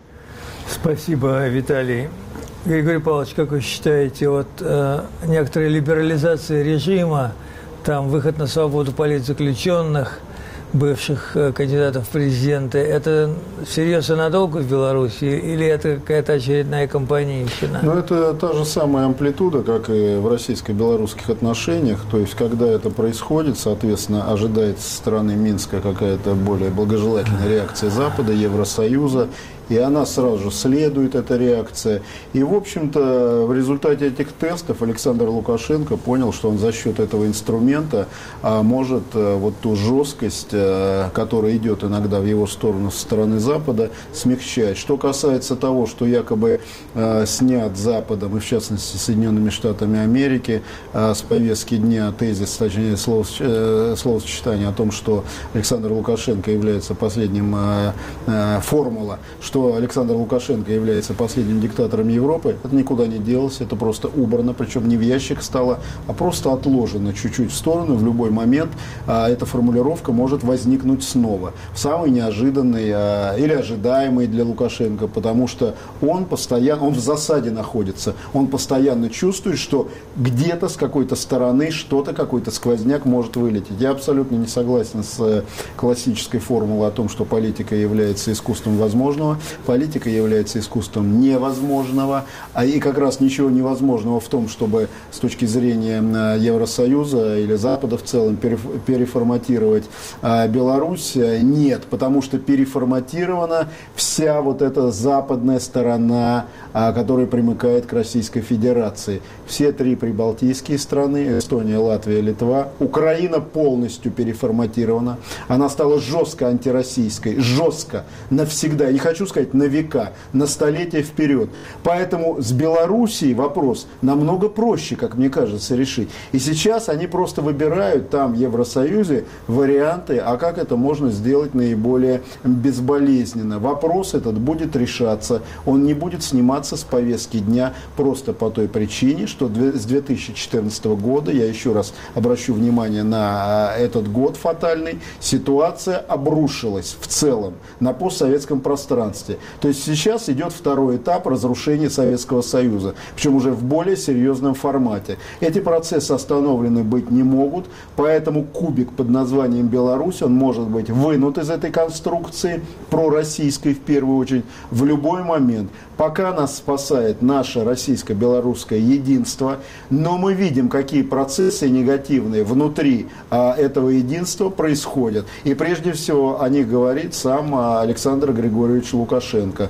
Спасибо, Виталий. Григорий Павлович, как вы считаете, вот э, некоторая либерализация режима, там выход на свободу политзаключенных, бывших э, кандидатов в президенты, это всерьез и надолго в Беларуси или это какая-то очередная компанейщина? Ну, это та же самая амплитуда, как и в российско-белорусских отношениях. То есть, когда это происходит, соответственно, ожидается со стороны Минска какая-то более благожелательная реакция Запада, Евросоюза. И она сразу же следует, эта реакция. И, в общем-то, в результате этих тестов Александр Лукашенко понял, что он за счет этого инструмента а, может а, вот ту жесткость, а, которая идет иногда в его сторону со стороны Запада, смягчать. Что касается того, что якобы а, снят Западом, и в частности Соединенными Штатами Америки, а, с повестки дня тезис, точнее словосочетание, словосочетание о том, что Александр Лукашенко является последним, а, а, формула, что Александр Лукашенко является последним диктатором Европы, это никуда не делось, это просто убрано, причем не в ящик стало, а просто отложено чуть-чуть в сторону. В любой момент а, эта формулировка может возникнуть снова, в самый неожиданный а, или ожидаемый для Лукашенко, потому что он постоянно, он в засаде находится, он постоянно чувствует, что где-то с какой-то стороны что-то, какой-то сквозняк может вылететь. Я абсолютно не согласен с классической формулой о том, что политика является искусством возможного. Политика является искусством невозможного, а и как раз ничего невозможного в том, чтобы с точки зрения Евросоюза или Запада в целом переформатировать Беларусь, нет, потому что переформатирована вся вот эта западная сторона, которая примыкает к Российской Федерации. Все три прибалтийские страны, Эстония, Латвия, Литва, Украина полностью переформатирована, она стала жестко антироссийской, жестко, навсегда, я не хочу сказать на века, на столетия вперед. Поэтому с Белоруссией вопрос намного проще, как мне кажется, решить. И сейчас они просто выбирают там в Евросоюзе варианты, а как это можно сделать наиболее безболезненно. Вопрос этот будет решаться, он не будет сниматься с повестки дня просто по той причине, что с две тысячи четырнадцатого года, я еще раз обращу внимание на этот год фатальный, ситуация обрушилась в целом на постсоветском пространстве. То есть сейчас идет второй этап разрушения Советского Союза, причем уже в более серьезном формате. Эти процессы остановлены быть не могут, поэтому кубик под названием Беларусь, он может быть вынут из этой конструкции, пророссийской в первую очередь, в любой момент. Пока нас спасает наше российско-белорусское единство, но мы видим, какие процессы негативные внутри а, этого единства происходят. И прежде всего о них говорит сам Александр Григорьевич Лукашенко.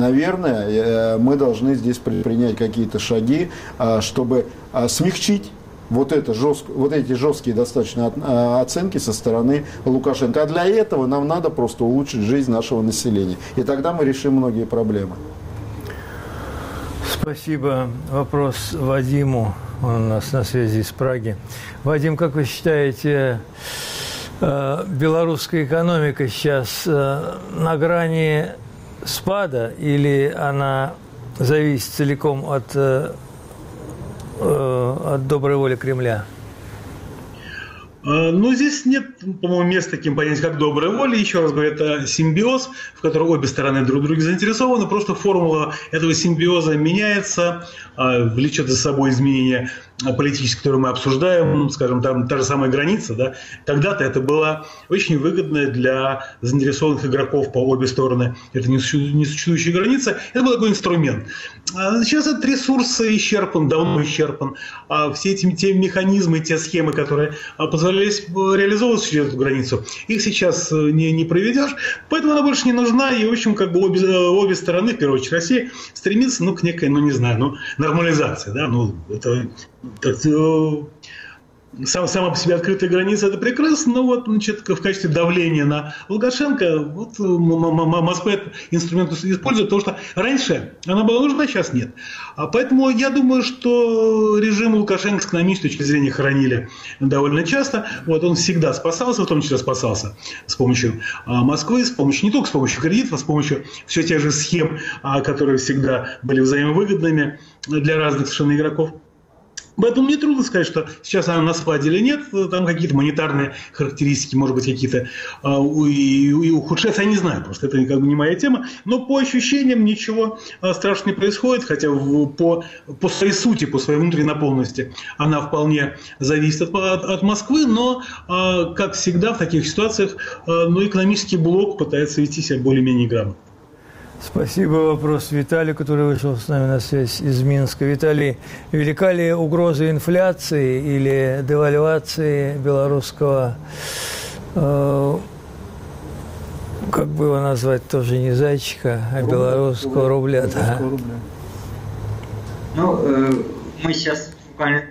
Наверное, мы должны здесь предпринять какие-то шаги, чтобы смягчить вот, это жестко, вот эти жесткие достаточно оценки со стороны Лукашенко. А для этого нам надо просто улучшить жизнь нашего населения. И тогда мы решим многие проблемы. Спасибо. Вопрос Вадиму. Он у нас на связи из Праги. Вадим, как вы считаете, белорусская экономика сейчас на грани спада или она зависит целиком от, от доброй воли Кремля? Ну, здесь нет, по-моему, места таким понятием, как добрая воля. Еще раз говорю, это симбиоз, в котором обе стороны друг в друге заинтересованы. Просто формула этого симбиоза меняется, влечет за собой изменения политические, которые мы обсуждаем, скажем, там та же самая граница, да, когда-то это было очень выгодно для заинтересованных игроков по обе стороны. Это несуществующая граница, это был такой инструмент. Сейчас этот ресурс исчерпан, давно исчерпан. А все эти те механизмы, те схемы, которые позволяли реализовывать через эту границу, их сейчас не, не проведешь, поэтому она больше не нужна, и, в общем, как бы обе, обе стороны, в первую очередь Россия, стремится, ну, к некой, ну, не знаю, ну, нормализации, да, ну, это... Так, сам, сама по себе открытая граница – это прекрасно, но вот, значит, в качестве давления на Лукашенко вот, Москва этот инструмент использует, потому что раньше она была нужна, сейчас нет. А поэтому я думаю, что режим Лукашенко с экономической точки зрения хоронили довольно часто. Вот, он всегда спасался, в том числе спасался с помощью Москвы, с помощью, не только с помощью кредитов, а с помощью все тех же схем, которые всегда были взаимовыгодными для разных совершенно игроков. Поэтому мне трудно сказать, что сейчас она на спаде или нет. Там какие-то монетарные характеристики, может быть, какие-то э, и, и ухудшаются. Я не знаю, просто это как бы не моя тема. Но по ощущениям ничего э, страшного не происходит. Хотя в, по, по своей сути, по своей внутренней наполненности она вполне зависит от, от, от Москвы. Но, э, как всегда в таких ситуациях, э, ну, экономический блок пытается вести себя более-менее грамотно. Спасибо. Вопрос Виталию, который вышел с нами на связь из Минска. Виталий, велика ли угроза инфляции или девальвации белорусского, э, как бы его назвать, тоже не зайчика, а Рубль, белорусского рубля? рубля, да. рубля. Ну, э, мы сейчас буквально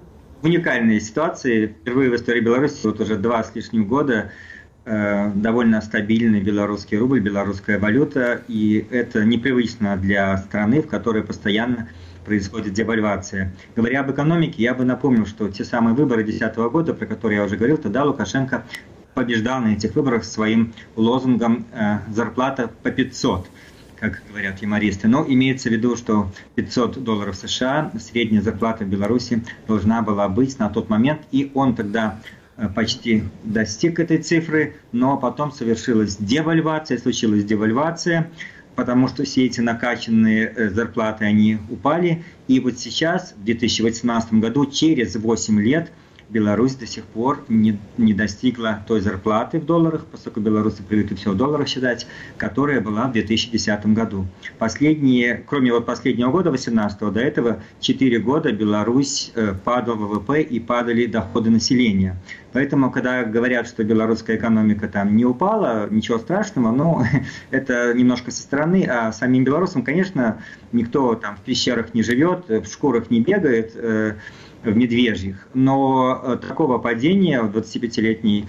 в уникальной ситуации. Впервые в истории Беларуси, вот уже два с лишним года, довольно стабильный белорусский рубль, белорусская валюта, и это непривычно для страны, в которой постоянно происходит девальвация. Говоря об экономике, я бы напомнил, что те самые выборы две тысячи десятого года, про которые я уже говорил, тогда Лукашенко побеждал на этих выборах своим лозунгом «зарплата по пятьсот», как говорят юмористы. Но имеется в виду, что пятьсот долларов США, средняя зарплата в Беларуси, должна была быть на тот момент, и он тогда почти достиг этой цифры, но потом совершилась девальвация, случилась девальвация, потому что все эти накачанные зарплаты, они упали. И вот сейчас, в две тысячи восемнадцатом году, через восемь лет, Беларусь до сих пор не, не достигла той зарплаты в долларах, поскольку белорусы привыкли все в долларах считать, которая была в две тысячи десятом году. Последние, кроме вот последнего года, две тысячи восемнадцатого, до этого четыре года Беларусь э, падал ВВП и падали доходы населения. Поэтому, когда говорят, что белорусская экономика там не упала, ничего страшного, но это немножко со стороны, а самим белорусам, конечно, никто там в пещерах не живет, в шкурах не бегает, э, в медвежьих. Но такого падения в двадцатипятилетней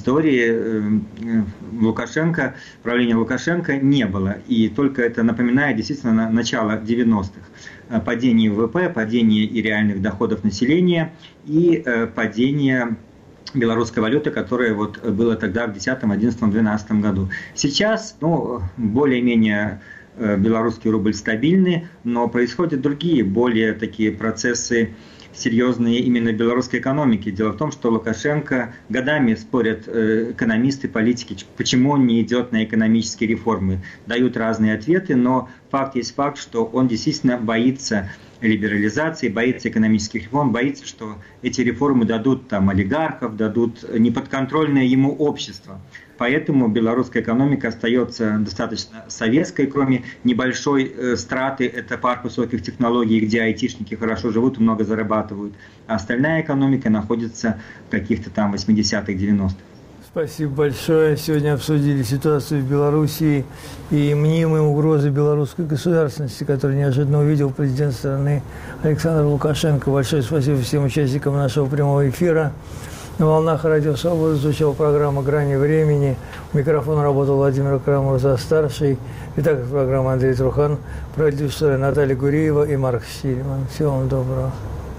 истории Лукашенко, правления Лукашенко не было. И только это напоминает действительно начало девяностых. Падение ВВП, падение и реальных доходов населения и падение белорусской валюты, которая вот было тогда в десятом, одиннадцатом, двенадцатом году. Сейчас, ну, более-менее белорусский рубль стабильный, но происходят другие, более такие процессы серьезные именно белорусской экономики. Дело в том, что Лукашенко, годами спорят экономисты, политики, почему он не идет на экономические реформы. Дают разные ответы, но факт есть факт, что он действительно боится либерализации, боится экономических реформ, боится, что эти реформы дадут там олигархов, дадут неподконтрольное ему общество. Поэтому белорусская экономика остается достаточно советской, кроме небольшой э, страты. Это парк высоких технологий, где айтишники хорошо живут и много зарабатывают. А остальная экономика находится в каких-то там восьмидесятых, девяностых. Спасибо большое. Сегодня обсудили ситуацию в Белоруссии и мнимые угрозы белорусской государственности, которые неожиданно увидел президент страны Александр Лукашенко. Большое спасибо всем участникам нашего прямого эфира. На волнах Радио Свобода звучала программа «Грани времени». У микрофона работал Владимир Карамурза-старший. Итак, программа Андрей Трухан, продюсеры Наталья Гуриева и Марк Стильман. Всего вам доброго.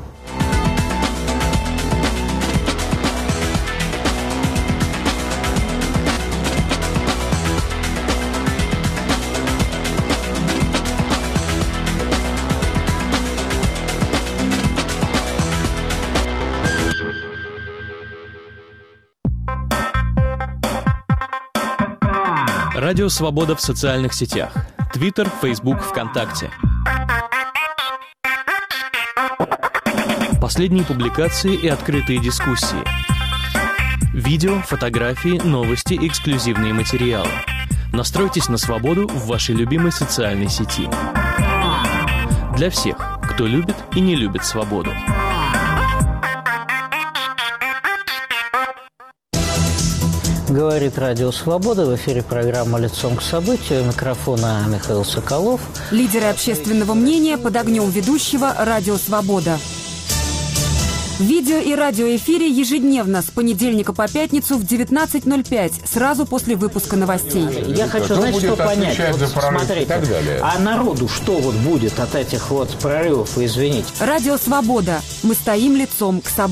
Радио Свобода в социальных сетях. Твиттер, Фейсбук, ВКонтакте. Последние публикации и открытые дискуссии. Видео, фотографии, новости, эксклюзивные материалы. Настройтесь на свободу в вашей любимой социальной сети. Для всех, кто любит и не любит свободу. Говорит Радио Свобода. В эфире программа «Лицом к событию». У микрофона Михаил Соколов. Лидеры общественного мнения под огнем ведущего «Радио Свобода». В видео и радиоэфире ежедневно с понедельника по пятницу в девятнадцать ноль пять, сразу после выпуска новостей. Я хочу, знаете, что понять. Вот, смотрите, а народу что вот будет от этих вот прорывов, извините? Радио Свобода. Мы стоим лицом к событию.